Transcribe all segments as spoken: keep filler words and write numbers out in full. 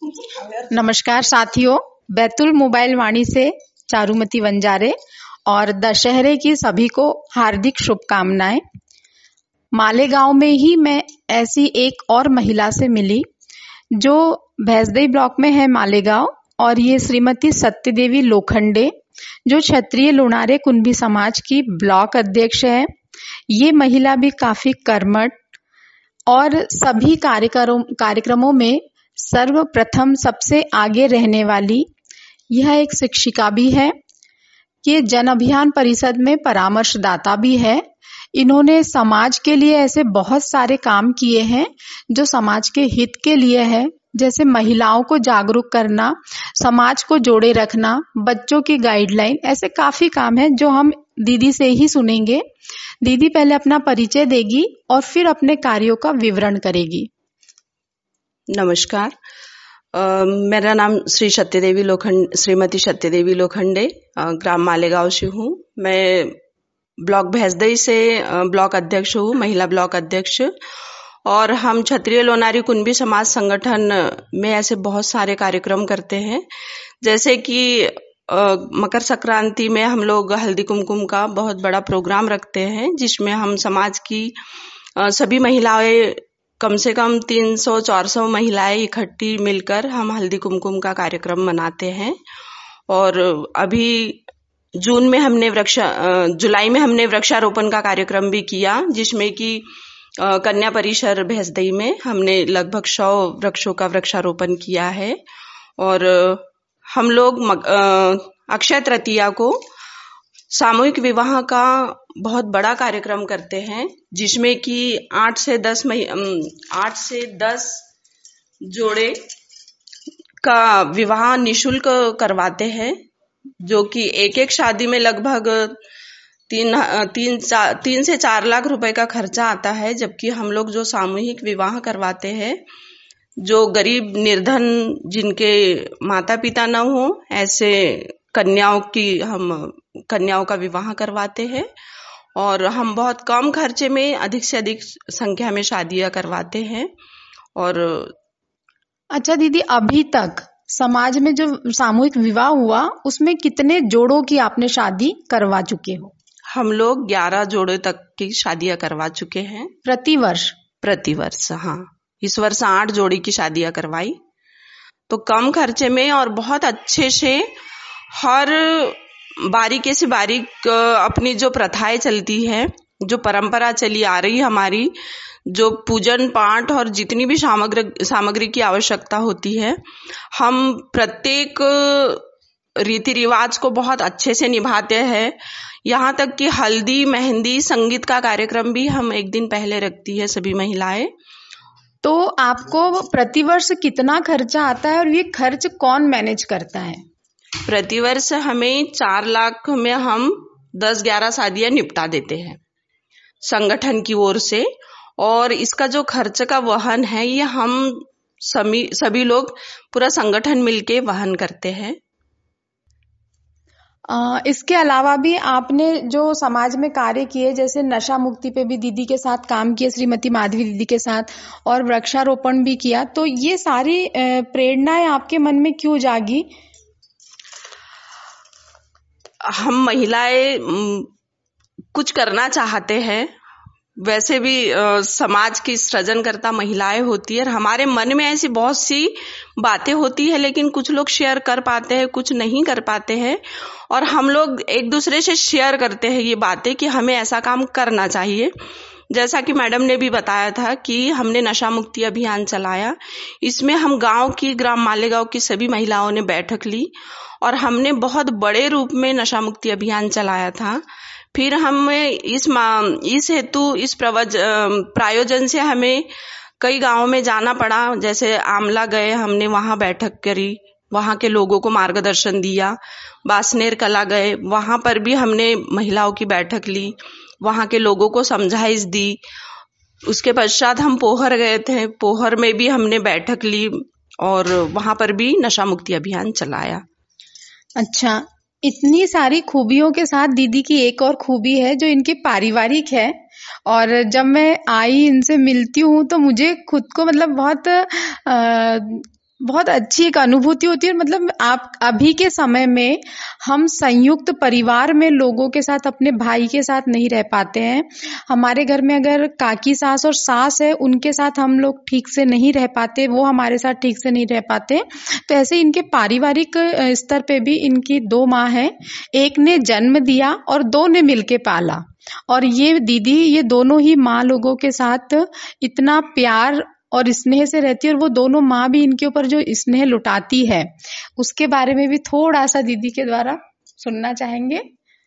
नमस्कार साथियों, बैतुल मोबाइल वाणी से चारुमती वंजारे और दशहरे की सभी को हार्दिक शुभकामनाएं। मालेगांव में ही मैं ऐसी एक और महिला से मिली जो भैंसदेई ब्लॉक में है मालेगांव, और ये श्रीमती सत्यदेवी लोखंडे जो क्षत्रिय लोणारे कुंभी समाज की ब्लॉक अध्यक्ष है। ये महिला भी काफी कर्मठ और सभी कार्यक्रम कार्यक्रमों में सर्वप्रथम सबसे आगे रहने वाली यह एक शिक्षिका भी है। ये जन अभियान परिषद में परामर्शदाता भी है। इन्होंने समाज के लिए ऐसे बहुत सारे काम किए हैं जो समाज के हित के लिए है, जैसे महिलाओं को जागरूक करना, समाज को जोड़े रखना, बच्चों की गाइडलाइन, ऐसे काफी काम है जो हम दीदी से ही सुनेंगे। दीदी पहले अपना परिचय देगी और फिर अपने कार्यों का विवरण करेगी। नमस्कार, uh, मेरा नाम श्री सत्यदेवी लोखंड श्रीमती सत्यदेवी लोखंडे uh, ग्राम मालेगांव से हूँ। मैं ब्लॉक भैंसदेई से uh, ब्लॉक अध्यक्ष हूँ, महिला ब्लॉक अध्यक्ष। और हम क्षत्रिय लोनारी कुंभी समाज संगठन में ऐसे बहुत सारे कार्यक्रम करते हैं, जैसे कि uh, मकर संक्रांति में हम लोग हल्दी कुमकुम का बहुत बड़ा प्रोग्राम रखते हैं, जिसमें हम समाज की uh, सभी महिलाएं, कम से कम तीन सौ चार सौ महिलाएं इकट्ठी मिलकर हम हल्दी कुमकुम का कार्यक्रम मनाते हैं। और अभी जून में हमने वृक्ष जुलाई में हमने वृक्षारोपण का कार्यक्रम भी किया, जिसमें कि कन्या परिसर भैंसदेई में हमने लगभग सौ वृक्षों का वृक्षारोपण किया है। और हम लोग अक्षय तृतीया को सामूहिक विवाह का बहुत बड़ा कार्यक्रम करते हैं, जिसमें कि आठ से दस आठ से दस जोड़े का विवाह निशुल्क करवाते हैं, जो कि एक एक शादी में लगभग तीन तीन चार तीन से चार लाख रुपए का खर्चा आता है। जबकि हम लोग जो सामूहिक विवाह करवाते हैं, जो गरीब निर्धन जिनके माता पिता न हो, ऐसे कन्याओं की हम कन्याओं का विवाह करवाते हैं। और हम बहुत कम खर्चे में अधिक से अधिक संख्या में शादियां करवाते हैं। और अच्छा दीदी, अभी तक समाज में जो सामूहिक विवाह हुआ उसमें कितने जोड़ों की आपने शादी करवा चुके हो? हम लोग ग्यारह जोड़े तक की शादियां करवा चुके हैं। प्रति वर्ष? प्रति वर्ष, हाँ। इस वर्ष आठ जोड़ी की शादियां करवाई, तो कम खर्चे में और बहुत अच्छे से। हर बारीकी से बारीक अपनी जो प्रथाएं चलती है, जो परंपरा चली आ रही हमारी, जो पूजन पाठ और जितनी भी सामग्री सामग्री की आवश्यकता होती है, हम प्रत्येक रीति रिवाज को बहुत अच्छे से निभाते हैं। यहाँ तक कि हल्दी, मेहंदी, संगीत का कार्यक्रम भी हम एक दिन पहले रखती है सभी महिलाएं। तो आपको प्रतिवर्ष कितना खर्चा आता है और ये खर्च कौन मैनेज करता है? प्रतिवर्ष हमें चार लाख में हम दस ग्यारह शादियां निपटा देते हैं संगठन की ओर से। और इसका जो खर्च का वहन है, ये हम सभी सभी लोग पूरा संगठन मिलके वहन करते हैं। आ, इसके अलावा भी आपने जो समाज में कार्य किए, जैसे नशा मुक्ति पे भी दीदी के साथ काम किए, श्रीमती माधवी दीदी के साथ, और वृक्षारोपण भी किया, तो ये सारी प्रेरणाएं आपके मन में क्यों जागी? हम महिलाएं कुछ करना चाहते हैं। वैसे भी आ, समाज की सृजनकर्ता महिलाएं होती है, और हमारे मन में ऐसी बहुत सी बातें होती है, लेकिन कुछ लोग शेयर कर पाते हैं, कुछ नहीं कर पाते हैं। और हम लोग एक दूसरे से शेयर करते हैं ये बातें कि हमें ऐसा काम करना चाहिए। जैसा कि मैडम ने भी बताया था कि हमने नशा मुक्ति अभियान चलाया। इसमें हम गांव की ग्राम मालेगांव की सभी महिलाओं ने बैठक ली और हमने बहुत बड़े रूप में नशा मुक्ति अभियान चलाया था। फिर हमें इस इस हेतु इस प्रवज प्रायोजन से हमें कई गांवों में जाना पड़ा। जैसे आमला गए, हमने वहां बैठक करी, वहां के लोगों को मार्गदर्शन दिया। बासनेर कला गए, वहां पर भी हमने महिलाओं की बैठक ली, वहां के लोगों को समझाइश दी। उसके पश्चात हम पोहर गए थे, पोहर में भी हमने बैठक ली और वहां पर भी नशा मुक्ति अभियान चलाया। अच्छा, इतनी सारी खूबियों के साथ दीदी की एक और खूबी है जो इनकी पारिवारिक है। और जब मैं आई, इनसे मिलती हूँ, तो मुझे खुद को मतलब बहुत आ, बहुत अच्छी एक अनुभूति होती है। मतलब आप अभी के समय में हम संयुक्त परिवार में लोगों के साथ, अपने भाई के साथ नहीं रह पाते हैं। हमारे घर में अगर काकी सास और सास है, उनके साथ हम लोग ठीक से नहीं रह पाते, वो हमारे साथ ठीक से नहीं रह पाते। तो ऐसे इनके पारिवारिक स्तर पे भी इनकी दो माँ है, एक ने जन्म दिया और दो ने मिलके पाला। और ये दीदी, ये दोनों ही माँ लोगों के साथ इतना प्यार और स्नेह से रहती है, और वो दोनों माँ भी इनके ऊपर जो स्नेह लुटाती है, उसके बारे में भी थोड़ा सा दीदी के द्वारा सुनना चाहेंगे।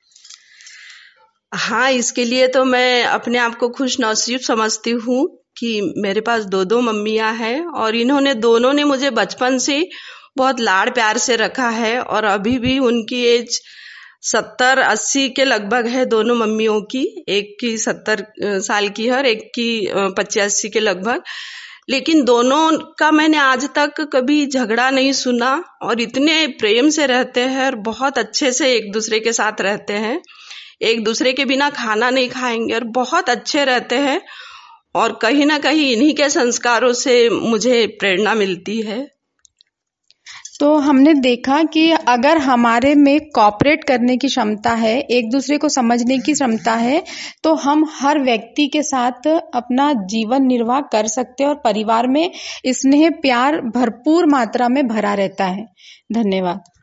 हाँ, इसके लिए तो मैं अपने आप को खुश नसीब समझती हूँ कि मेरे पास दो दो मम्मियाँ हैं, और इन्होंने दोनों ने मुझे बचपन से बहुत लाड़ प्यार से रखा है। और अभी भी उनकी एज सत्तर अस्सी के लगभग है दोनों मम्मियों की। एक की सत्तर साल की है और एक की पचासी के लगभग। लेकिन दोनों का मैंने आज तक कभी झगड़ा नहीं सुना, और इतने प्रेम से रहते हैं और बहुत अच्छे से एक दूसरे के साथ रहते हैं। एक दूसरे के बिना खाना नहीं खाएंगे और बहुत अच्छे रहते हैं। और कहीं ना कहीं इन्हीं के संस्कारों से मुझे प्रेरणा मिलती है। तो हमने देखा कि अगर हमारे में कॉपरेट करने की क्षमता है, एक दूसरे को समझने की क्षमता है, तो हम हर व्यक्ति के साथ अपना जीवन निर्वाह कर सकते हैं, और परिवार में स्नेह प्यार भरपूर मात्रा में भरा रहता है। धन्यवाद।